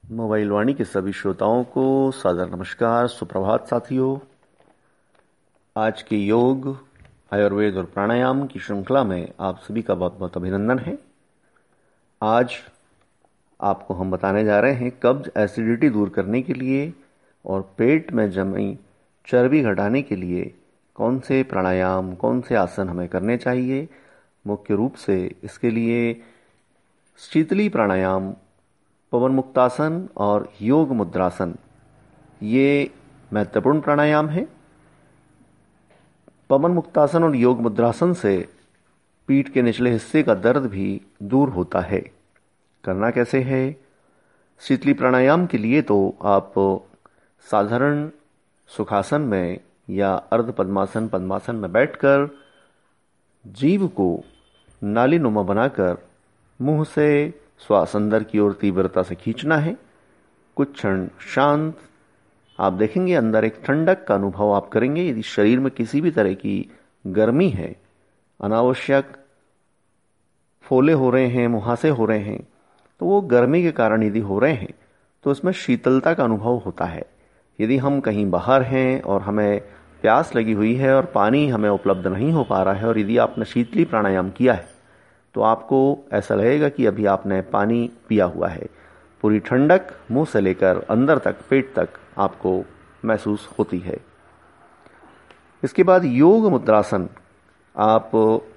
Mobile वाणी के सभी श्रोताओं को सादर नमस्कार, सुप्रभात साथियों। आज के योग, आयुर्वेद और प्राणायाम की श्रृंखला में आप सभी का बहुत बहुत अभिनंदन है। आज आपको हम बताने जा रहे हैं कब्ज, एसिडिटी दूर करने के लिए और पेट में जमी चर्बी घटाने के लिए कौन से प्राणायाम, कौन से आसन हमें करने चाहिए। मुख्य रूप से इसके लिए शीतली प्राणायाम, पवन मुक्तासन और योग मुद्रासन ये महत्वपूर्ण प्राणायाम है। पवन मुक्तासन और योग मुद्रासन से पीठ के निचले हिस्से का दर्द भी दूर होता है। करना कैसे है? शीतली प्राणायाम के लिए तो आप साधारण सुखासन में या अर्ध पद्मासन, पद्मासन में बैठकर जीभ को नालीनुमा बनाकर मुंह से श्वास अंदर की ओर तीव्रता से खींचना है। कुछ क्षण शांत आप देखेंगे, अंदर एक ठंडक का अनुभव आप करेंगे। यदि शरीर में किसी भी तरह की गर्मी है, अनावश्यक फोले हो रहे हैं, मुहासे हो रहे हैं, तो वो गर्मी के कारण यदि हो रहे हैं तो इसमें शीतलता का अनुभव होता है। यदि हम कहीं बाहर हैं और हमें प्यास लगी हुई है और पानी हमें उपलब्ध नहीं हो पा रहा है और यदि आपने शीतली प्राणायाम किया है तो आपको ऐसा लगेगा कि अभी आपने पानी पिया हुआ है। पूरी ठंडक मुंह से लेकर अंदर तक, पेट तक आपको महसूस होती है। इसके बाद योग मुद्रासन, आप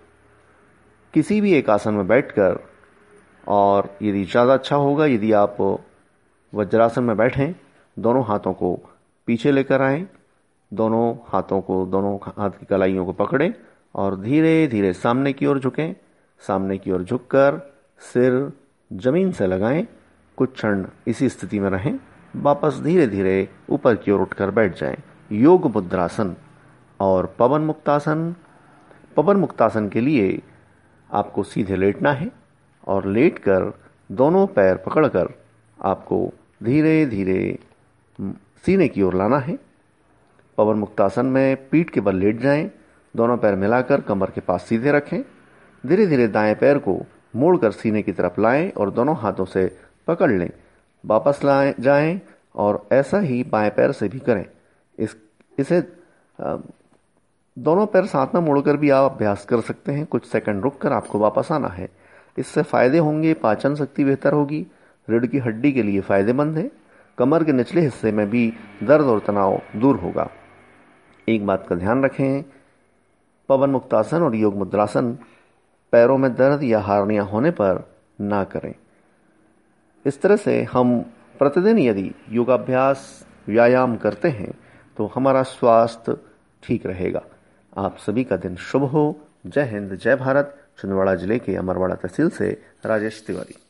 किसी भी एक आसन में बैठकर, और यदि ज़्यादा अच्छा होगा यदि आप वज्रासन में बैठें, दोनों हाथों को पीछे लेकर आएं, दोनों हाथ की कलाइयों को पकड़ें और धीरे धीरे सामने की ओर झुकें। सामने की ओर झुककर सिर जमीन से लगाएं। कुछ क्षण इसी स्थिति में रहें, वापस धीरे धीरे ऊपर की ओर उठकर बैठ जाएं। योग मुद्रासन और पवन मुक्तासन। पवन मुक्तासन के लिए आपको सीधे लेटना है और लेटकर दोनों पैर पकड़कर आपको धीरे धीरे सीने की ओर लाना है। पवन मुक्तासन में पीठ के बल लेट जाएं, दोनों पैर मिलाकर कमर के पास सीधे रखें। धीरे धीरे दाएं पैर को मोड़कर सीने की तरफ लाएं और दोनों हाथों से पकड़ लें। वापस लाएं जाएं और ऐसा ही बाएं पैर से भी करें। इसे दोनों पैर साथ में मोड़कर भी आप अभ्यास कर सकते हैं। कुछ सेकंड रुककर आपको वापस आना है। इससे फायदे होंगे, पाचन शक्ति बेहतर होगी, रीढ़ की हड्डी के लिए फायदेमंद है, कमर के निचले हिस्से में भी दर्द और तनाव दूर होगा। एक बात का ध्यान रखें, पवन मुक्तासन और योग मुद्रासन पैरों में दर्द या हार्निया होने पर ना करें। इस तरह से हम प्रतिदिन यदि योगाभ्यास, व्यायाम करते हैं तो हमारा स्वास्थ्य ठीक रहेगा। आप सभी का दिन शुभ हो। जय हिंद, जय भारत। छिंदवाड़ा जिले के अमरवाड़ा तहसील से राजेश तिवारी।